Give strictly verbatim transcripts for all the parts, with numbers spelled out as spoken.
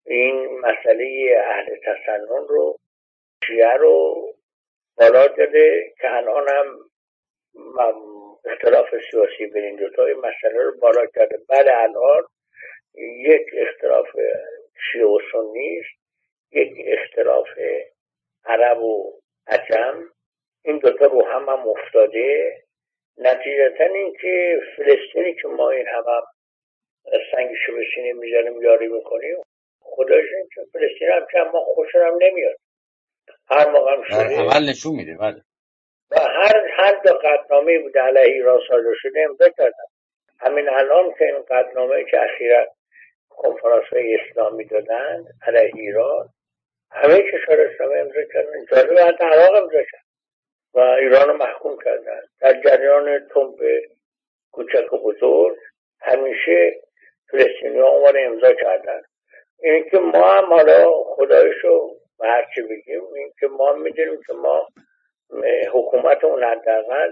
این مسئله اهل تسنن رو، شیعه رو بالا داده که الان هم اختلاف سیاسی بین این دوتا این مسئله رو بالا کرده. بله الان یک اختلاف شیعه و سنی است، یک اختلاف عرب و عجم، این دوتا رو هم هم افتاده. نتیجتا این که فلسطینی که ما این هم هم سنگشو به سینه میزنیم یاری میکنیم، خدایش این که فلسطین هم که ما خوشم هم نمیاد. هر موقع هم شده اول نشون میده. بله. و هر هر دو قطعنامه بوده علیه ایران صادر شده امضا کردن. همین الان که این قطعنامه که اخیرا کنفرانس های اسلامی دادن علیه ایران، همه کشور اسلامی امضا کردن، جالبه حتی عراق امضا کرد و ایران رو محکوم کردن. در جریان تنب کوچک و بزرگ همیشه فلسطینی ها اونوار امضا کردن. این که ما هم حالا خدایشو و هرچی بگیم، این که ما میدونیم که ما حکومت اون حداقل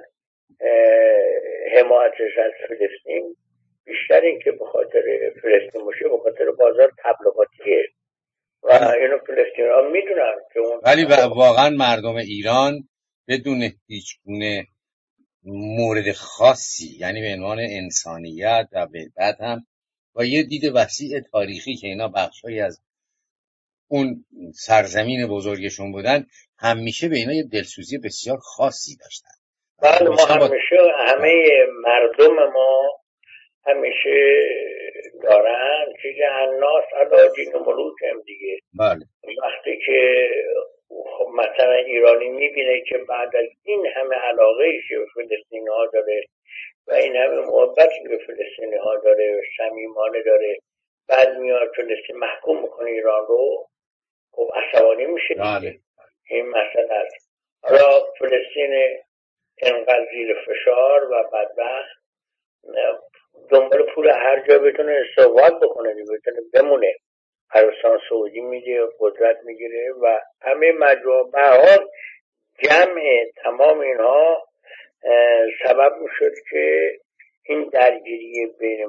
حمایتش از فلسطین بیشتر این که به خاطر فلسطین باشه، به خاطر بازار تبلیغاتیه و اینو فلسطین ها میدونن که اون. ولی واقعا مردم ایران بدون هیچ گونه مورد خاصی، یعنی به عنوان انسانیت و به بعد هم با یه دید وسیع تاریخی که اینا بخشایی از اون سرزمین بزرگشون بودن، همیشه به اینا یه دلسوزی بسیار خاصی داشتن. بله ما همیشه همه مردم ما همیشه دارن چیز الناس علا دین و ملوک هم دیگه. بله. وقتی که مثلا ایرانی میبینه که بعد از این همه علاقه که به فلسطینی ها داره و این همه محبتی به فلسطینی ها داره و صمیمانه داره، بعد میاد فلسطین محکوم میکنه ایران رو، خب عصبانی میشه دیگه. بله. این مسئله است. حالا فلسطین انقدر زیر فشار و بدبخت دنبال پول هر جا بتونه استقبال بکنه، بتونه بمونه. عربستان سعودی میده، قدرت میگیره و همه مجموعه به حال جمع تمام اینها سبب میشد که این درگیری بین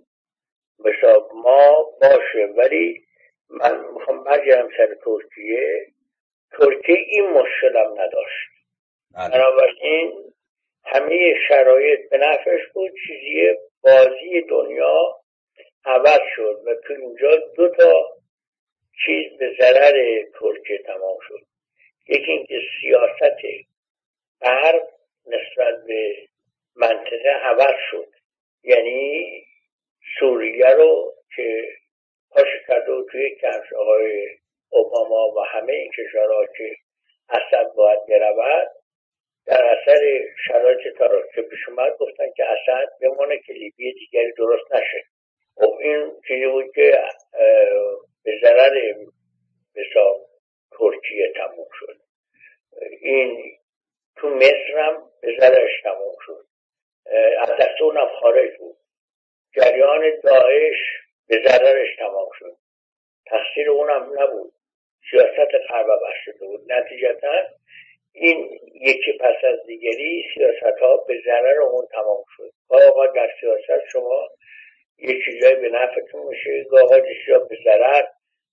مثلا ما باشه. ولی من میخوام برگردم سر ترکیه. ترکیه این مشکل هم نداشت. بنابراین همه شرایط به نفعش بود. چیزی بازی دنیا عوض شد و تو اینجا دو تا چیز به ضرر ترکیه تمام شد. یکی اینکه سیاست غرب نسبت به منطقه عوض شد، یعنی سوریه رو که پاش کرده و توی کفش آقای اوباما و همه این کشورها که اسد باید برود، در اثر شرایط تاریخ که پیش اومد گفتن که اسد بمونه که لیبی دیگری درست نشه. خب این چیزی بود که به ضرر بسیار ترکیه تموم شد. این تو مصر هم به ضررش تموم شد، از دست اونم خارج بود. جریان داعش به ضررش تمام شد، تقصیر اونم نبود، سیاست غرب بسته بود. نتیجتا این یکی پس از دیگری سیاست ها به ضرر اون تمام شد. آقا در سیاست شما یک چیزایی به نفعتون میشه، آقا چیزا به ضرر.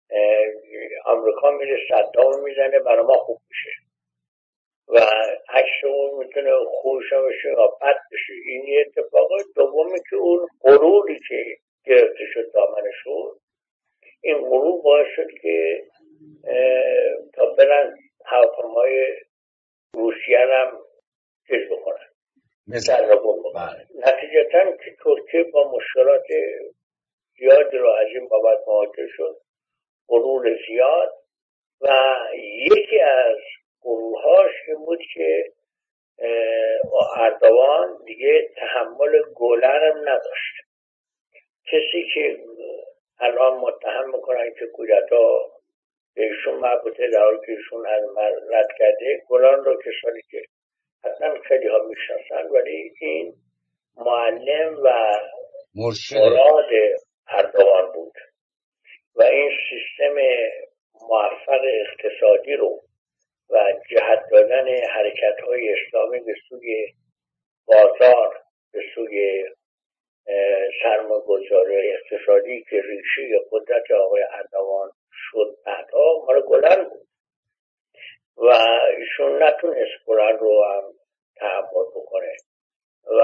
آمریکا میره صدام میزنه برای ما خوب میشه و عکس اون میتونه خوش بشه یا بد بشه. این یه اتفاق. دومی که اون غروری که گرفته شد دامنه شد، این غرور باعث شد که تا برن هواپیمای روسیه هم چیز بکنن، در رو بکنن. نتیجتا که ترکیه با مشکلات زیادی رو از این بابت مواجه شد، غرور زیاد. و یکی از غرورهاش این بود که اردوان دیگه تحمل گولن هم نداشت. کسی که الان متهم میکنن که کودتا بهشون مربوطه در حالی که ایشون از رد کرده، گولن رو کسانی که حتما خیلی ها میشناسن، ولی این معلم و مراد اردوان بود و این سیستم موفق اقتصادی رو و جهت دادن حرکت‌های اسلامی به سوی بازار، به سوی سرمایه‌گذاری اقتصادی که ریشه قدرت آقای اردوان شد بعدها مال گلن بود و ایشون نتونست گلن رو هم تحمل بکنه و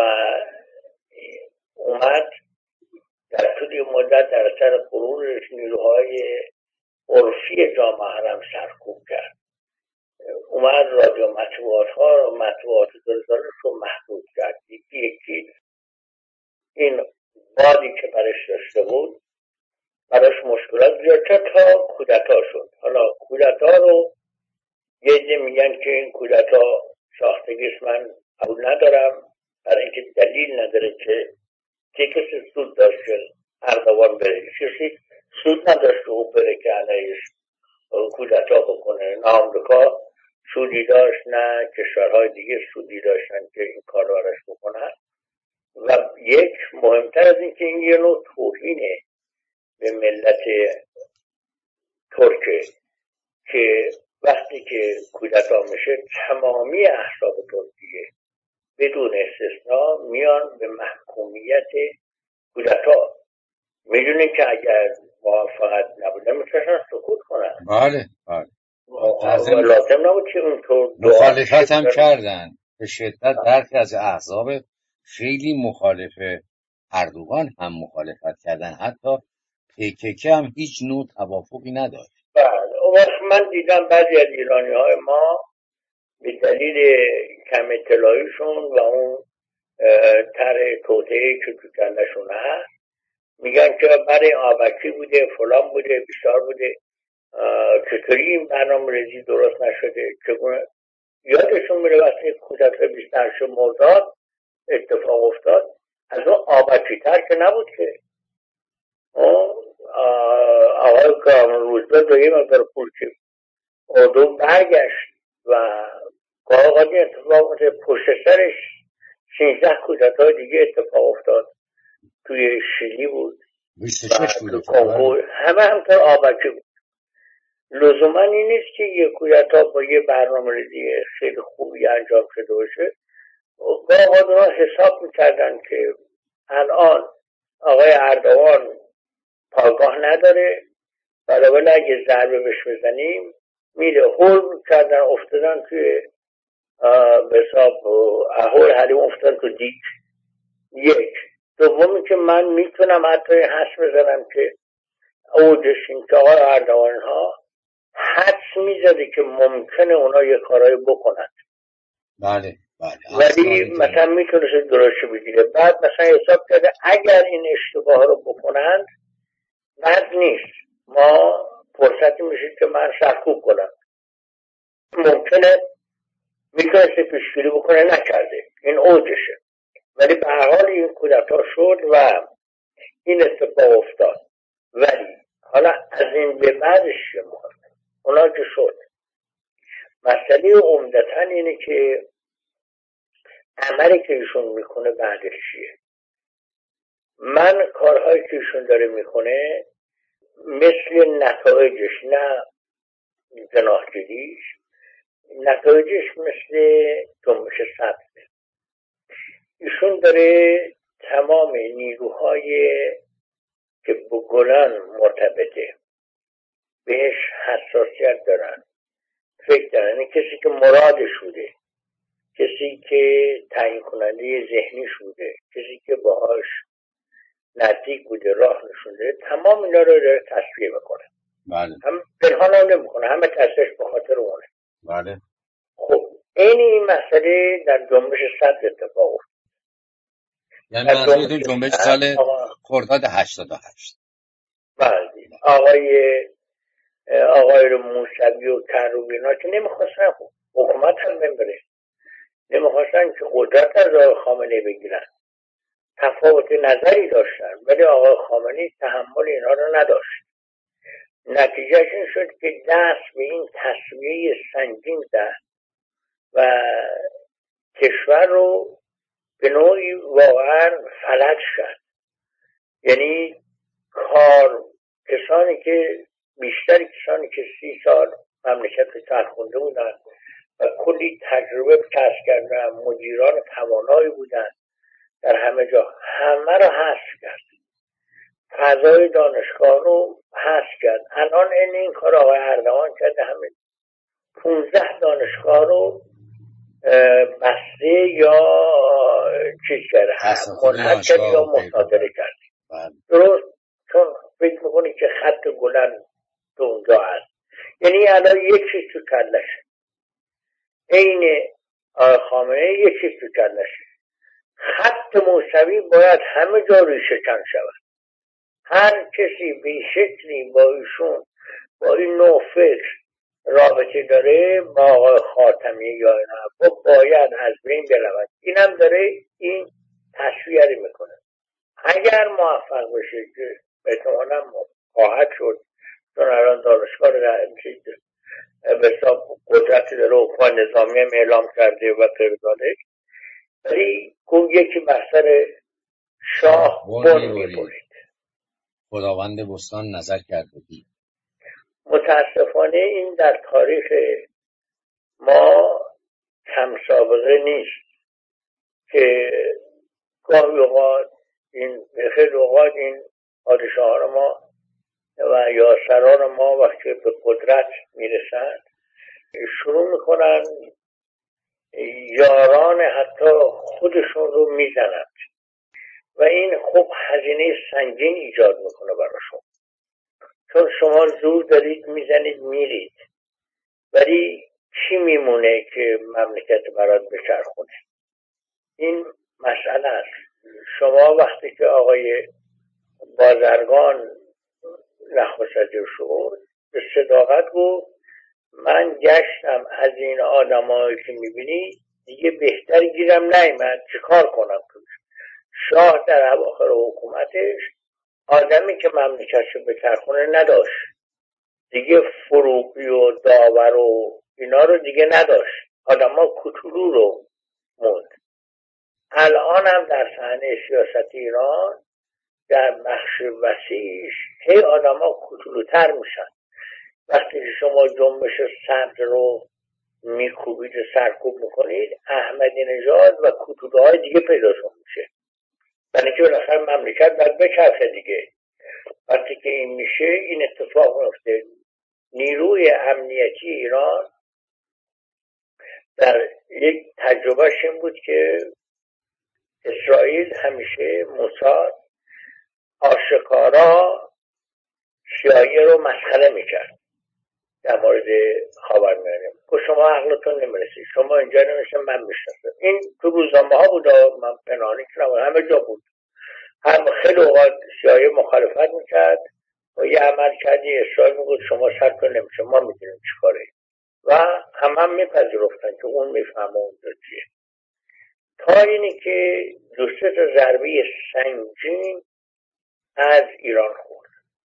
اومد در طول مدت در اثر غرورش نیروهای عرفی جامعه هم سرکوب کرد. اومد رادیو مطبوعات ها و مطبوعات دلزارش رو محدود کرد. یکی یکی این بادی که برش داشته بود براش مشکلات زیادتر تا کودتا شد. حالا کودتا رو یه عده میگن که این کودتا ساختگیش من قبول ندارم، برای اینکه دلیل نداره که که کسی سود داشت که اردوان بره، کسی سود نداشت که او بره که علیهش کودتا بکنه. نه آمریکا سودی داشت نه کشورهای دیگه سودی داشتن که این کار رو براش بکنن. و یک مهمتر از این که این یه نوع توهینه به ملت ترکه که وقتی که کودتا میشه تمامی احزاب ترکیه بدون استثنا میان به محکومیت کودتا. میدونین که اگر موافقت نبوده میتونن سکوت کنن. بله بله لازم نبود که اونطور مخالفت هم کردن به شدت. برخی از احزاب خیلی مخالف اردوغان هم مخالفت کردن، حتی پیککه هم هیچ نوع توافقی نداشت. بله اون وقت من دیدم بعضی از ایرانی های ما به دلیل کم اطلاعیشون و اون طرح توطئه‌ای که تو کلشون هست میگن که برای آبکی بوده فلان بوده بیشتر بوده، چطوری این برنامه ریزی درست نشده. چگونه یادشون میره وقتی کودتا بیست و هشت مرداد اتفاق افتاد از اون آبکی تر که نبود که آقای کامل روزبه دویه مقدار پول که اردو برگشت و قاقادی اتفاق افتاد. پشت سرش سیزده کودتای دیگه اتفاق افتاد. توی شیلی بود بیست و شش بود کنگو، همه همطور آبکی بود. لزوما این نیست که یک کودتا با یه برنامه ریزی خیلی خوبی انجام شده باشه. قاقادی ها حساب میکردن که الان آقای اردوان پایگاه نداره، بنابراین اگه ضربه بهش بزنیم میره. هول کردن افتادن توی به حساب اهول حریم افتادن تو دیگ. یک دومی که من میتونم حتی حس بزنم که اوجش این که آقای اردوان ها حدس میزده که ممکنه اونا یه کارایی بکنن. بله بله ولی مثلا میتونه درست بگیره. بعد مثلا حساب کرده اگر این اشتباه رو بکنند بد نیست، ما فرصتی میشه که من سرکوب کنم. ممکنه میتونسته پیشگیری بکنه، نکرده. این اوجشه. ولی به هر حال این کودتا شد و این اتفاق افتاد. ولی حالا از این به بعدش چه مهمه؟ اونا که شد مسئله عمدتاً اینه که عملی که ایشون میکنه بعدش چیه. من کارهایی که ایشون داره میکنه مثل نتایجش، نه جناح‌گیریش، نتایجش مثل جنبش سبزه. ایشون داره تمام نیروهای که با گلن مرتبطه بهش حساسیت دارن، فکر دارن. این کسی که مرادش بوده، کسی که تعیین کننده ذهنیش بوده، کسی که باهاش نزدیک بوده، راه نشونده، تمام اینا رو داره تصفیه میکنه. بله. هم پنهان هم نمیکنه، همه تصفیهش به خاطر اونه. بله. خب این این مسئله در جنبش صدر اتفاق افتاد. یعنی منظورتون جنبش سال خرداد هشتاد و هشت. بله. آقای آقای موسوی و کروبینا که نمیخواستن حکومت هم ببره، نمیخواستن که قدرت از آقای خامنه‌ای بگیرن. تفاوت نظری داشتن ولی آقای خامنه‌ای تحمل اینا رو نداشت. نتیجهش این شد که دست به این تصویه سنگین زد و کشور رو به نوعی واقعا فلج شد. یعنی کار کسانی که بیشتر کسانی که سی سال مملکت سرخونده بودن و کلی تجربه کسب کردن، مدیران توانایی بودن در همه جا، همه رو حذف کرد. فضای دانشگاه رو حذف کرد. الان این این کار آقای اردوان کرده، همین پونزده دانشگاه رو بسته یا چیز کرده، منحل کرده یا مصادره کرده. درست، چون فکر میکنی که خط گلن تو اونجا هست. یعنی الان یک چیز تو کلشه، عین آقای خامنه یک چیز تو کلشه، خط موسوی باید همه جا ریشه کن شود. هر کسی بی شکلی با ایشون، با این نوع فکر رابطه داره با آقای خاتمی یا اینا، باید از بین برود. اینم داره این تصویری میکنه. اگر موفق بشه که احتمالاً خواهد شد، چون الان دانشگاه رو به حساب قدرتی داره و حکومت نظامی هم اعلام کرده و غیره، ولی اون یکی بستر شاه بن میبرید. خداوند بستان نظر کرده دید. متاسفانه این در تاریخ ما کم سابقه نیست که گاهی اوقات این خیلی اوقات این پادشاهان ما و یا سران ما وقتی به قدرت میرسند شروع میکنن یاران حتی خودشون رو میزنند و این خوب هزینه سنگین ایجاد میکنه براشون، چون شما زور دارید میزنید میرید، ولی کی میمونه که مملکت برات بچرخونه؟ این مسئله است. شما وقتی که آقای بازرگان نخست وزیر شد به صداقت گفت من گشتم از این آدمایی که میبینی دیگه بهتر گیرم نیامد، چیکار کنم؟ شاه در اواخر حکومتش آدمی که مملکتشو به چرخونه نداشت، دیگه فروغی و داور و اینا رو دیگه نداشت، آدما کوچولو رو موند. الان هم در صحنه سیاست ایران در بخش وسیعش هی آدما کوچولوتر میشن. وقتی که شما جنبش صدر رو میکوبید و سرکوب میکنید، احمدی نژاد و کوچولوهای دیگه پیداشون میشه، یعنی که بالاخره مملکت باید بچرخه دیگه. وقتی که این میشه این اتفاق میفته. نیروی امنیتی ایران در یک تجربهش این بود که اسرائیل همیشه موساد آشکارا سیایی رو مسخره میکرد در مورد خاورمیانه. که شما عقلتون نمیرسید، شما اینجا نمیشه، من میشناسم. این تو روزنامه ها بود، من پنهانی کنم، همه جا بود. هم خیلی اوقات سیایی مخالفت میکرد و یه عمل کردی اسرائیل میگود شما سرتون نمیشه، ما میدونیم چی کاره، و هم هم میپذیرفتن که اون میفهمه اونجا چیه. تا اینی که دو سه تا ضربه سنگین از ایران خورد.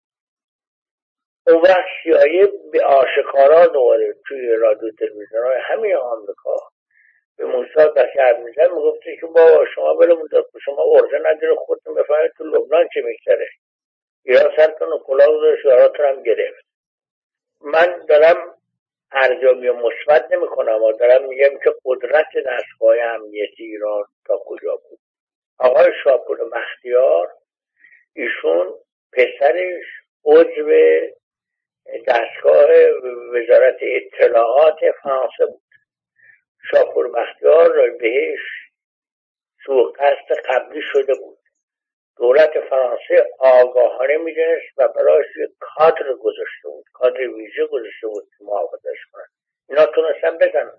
اون وقت سیایی به آشکارا دوباره توی رادیو تلویزیون های همین آمریکا به موساد بشر میزن، میگفتی که بابا شما برمون داد، شما ارزه نداره خودتون بفهمید تو لبنان چه میگذره، ایران سرتون و کلاه بذاره شعاراتون هم گرفت. من دارم ارزیابی مثبت نمی کنم و دارم میگم که قدرت دستگاه امنیتی ایران تا کجا بود. آقای شاپور بختیار ایشون پسرش عضو دستگاه وزارت اطلاعات فرانسه بود. شاپور بختیار بهش سوء قصد قبلی شده بود. دولت فرانسه آگاهانه میدونست و برایش یک کادر گذاشته بود، کادر ویژه گذاشته بود که محافظش کنن. اینا تونستن بزنن.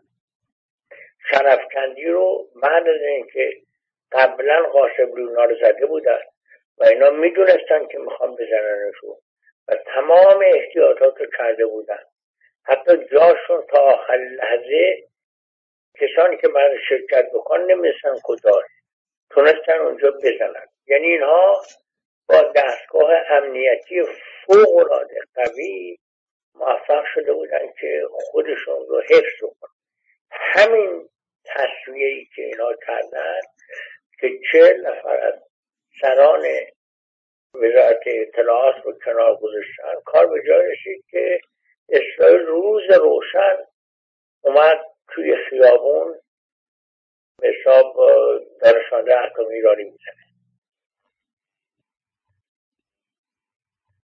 شرفکندی رو بعد از اینکه قبلا قاسم اونا رو زده بودن و اینا میدونستن که میخوان بزننشون و تمام احتیاطات رو کرده بودن، حتی جاشون تا آخر لحظه کسانی که برای شرکت بکنن نمیدونستن کجاست، تونستن اونجا بزنن. یعنی اینها با دستگاه امنیتی فوق العاده قوی موفق شده بودن که خودشون رو حفظ کنن. همین تصویه‌ای که اینا کردن که چهل نفر از سران وزارت اطلاعات رو کنار گذاشتن، کار به جای رسید که اسرائیل روز روشن اومد توی خیابون به حساب دانشمنده اتمی ایرانی میزنه.